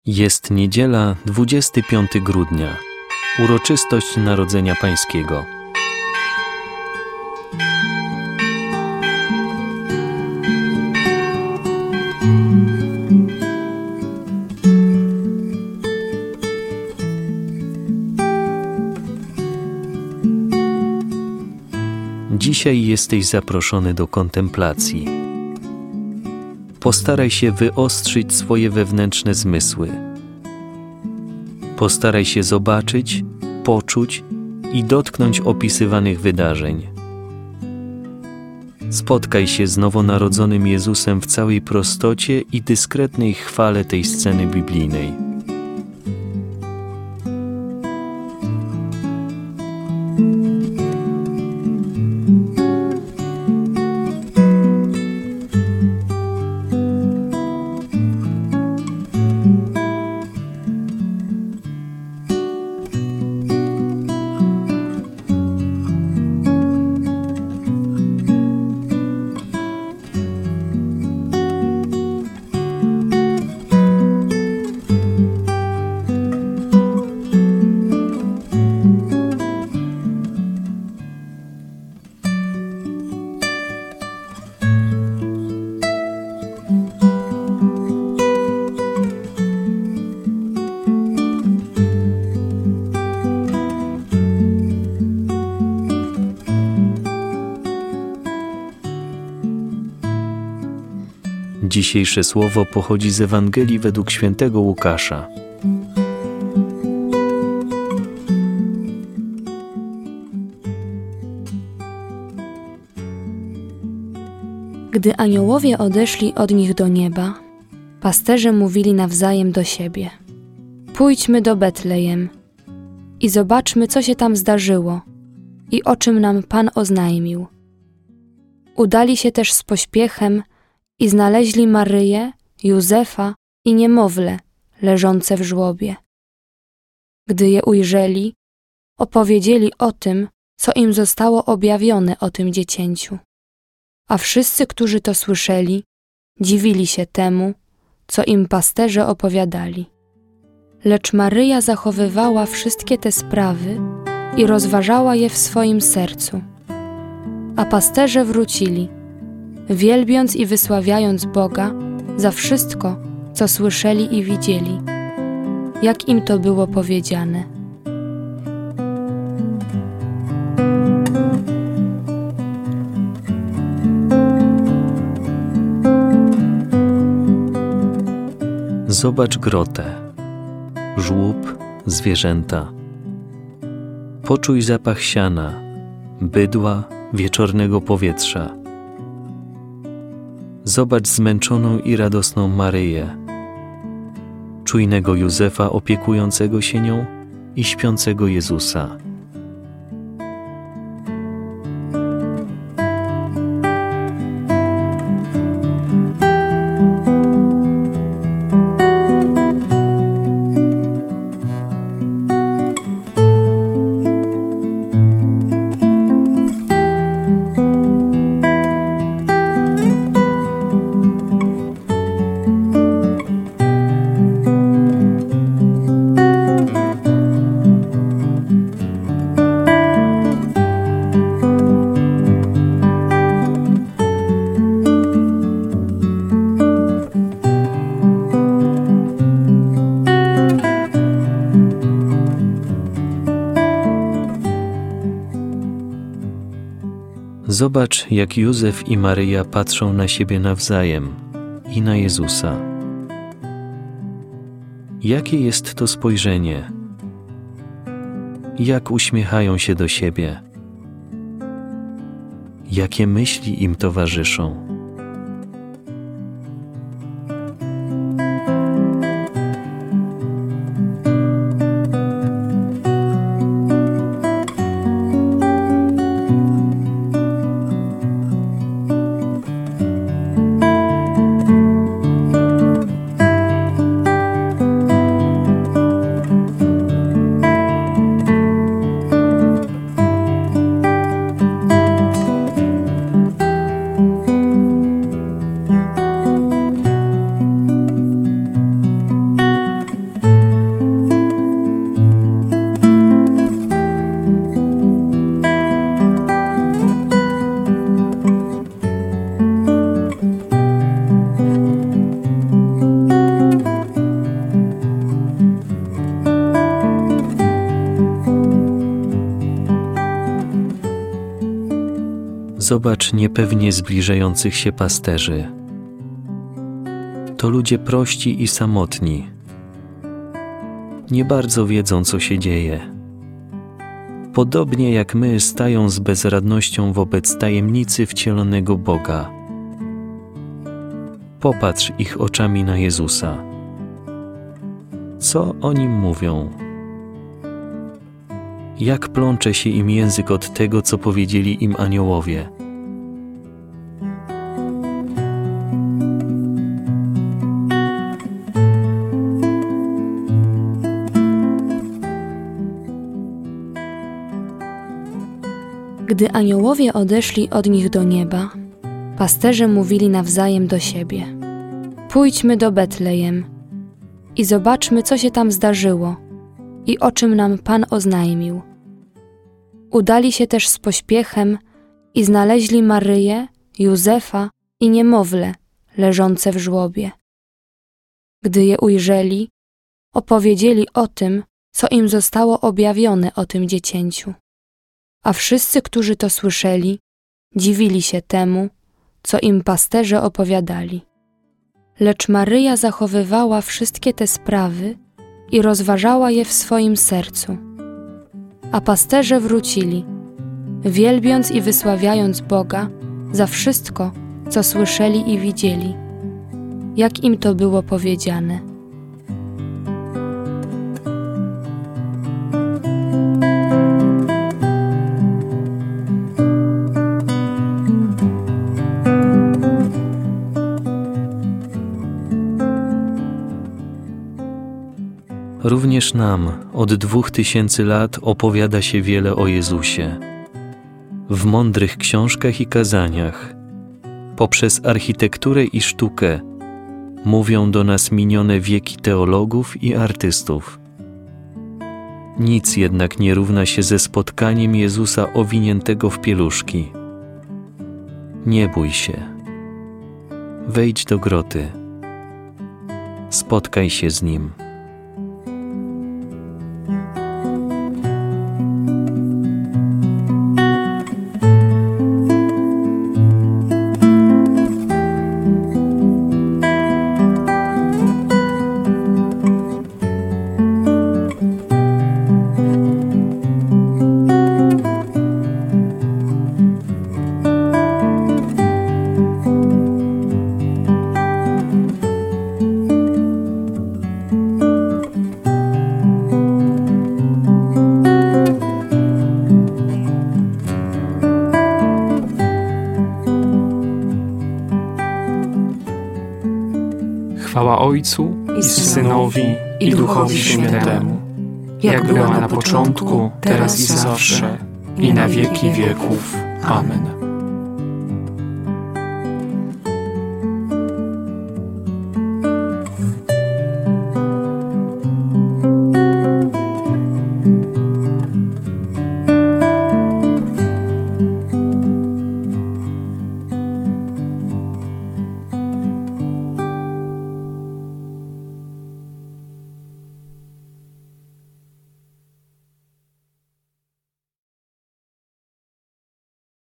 Jest niedziela, 25 grudnia, uroczystość Narodzenia Pańskiego. Dzisiaj jesteś zaproszony do kontemplacji. Postaraj się wyostrzyć swoje wewnętrzne zmysły. Postaraj się zobaczyć, poczuć i dotknąć opisywanych wydarzeń. Spotkaj się z nowonarodzonym Jezusem w całej prostocie i dyskretnej chwale tej sceny biblijnej. Dzisiejsze słowo pochodzi z Ewangelii według świętego Łukasza. Gdy aniołowie odeszli od nich do nieba, pasterze mówili nawzajem do siebie: pójdźmy do Betlejem i zobaczmy, co się tam zdarzyło i o czym nam Pan oznajmił. Udali się też z pośpiechem i znaleźli Maryję, Józefa i niemowlę leżące w żłobie. Gdy je ujrzeli, opowiedzieli o tym, co im zostało objawione o tym dziecięciu. A wszyscy, którzy to słyszeli, dziwili się temu, co im pasterze opowiadali. Lecz Maryja zachowywała wszystkie te sprawy i rozważała je w swoim sercu. A pasterze wrócili, wielbiąc i wysławiając Boga za wszystko, co słyszeli i widzieli, jak im to było powiedziane. Zobacz grotę, żłób, zwierzęta. Poczuj zapach siana, bydła, wieczornego powietrza. Zobacz zmęczoną i radosną Maryję, czujnego Józefa opiekującego się nią i śpiącego Jezusa. Zobacz, jak Józef i Maryja patrzą na siebie nawzajem i na Jezusa. Jakie jest to spojrzenie? Jak uśmiechają się do siebie? Jakie myśli im towarzyszą? Zobacz niepewnie zbliżających się pasterzy. To ludzie prości i samotni. Nie bardzo wiedzą, co się dzieje. Podobnie jak my, stają z bezradnością wobec tajemnicy wcielonego Boga. Popatrz ich oczami na Jezusa. Co o Nim mówią? Jak plącze się im język od tego, co powiedzieli im aniołowie. Gdy aniołowie odeszli od nich do nieba, pasterze mówili nawzajem do siebie: pójdźmy do Betlejem i zobaczmy, co się tam zdarzyło i o czym nam Pan oznajmił. Udali się też z pośpiechem i znaleźli Maryję, Józefa i niemowlę leżące w żłobie. Gdy je ujrzeli, opowiedzieli o tym, co im zostało objawione o tym dziecięciu. A wszyscy, którzy to słyszeli, dziwili się temu, co im pasterze opowiadali. Lecz Maryja zachowywała wszystkie te sprawy i rozważała je w swoim sercu. A pasterze wrócili, wielbiąc i wysławiając Boga za wszystko, co słyszeli i widzieli, jak im to było powiedziane. Również nam od 2000 lat opowiada się wiele o Jezusie. W mądrych książkach i kazaniach, poprzez architekturę i sztukę, mówią do nas minione wieki teologów i artystów. Nic jednak nie równa się ze spotkaniem Jezusa owiniętego w pieluszki. Nie bój się. Wejdź do groty. Spotkaj się z Nim. Chwała Ojcu i Synowi i Duchowi Świętemu, jak była na początku, teraz i zawsze, i na wieki wieków. Amen.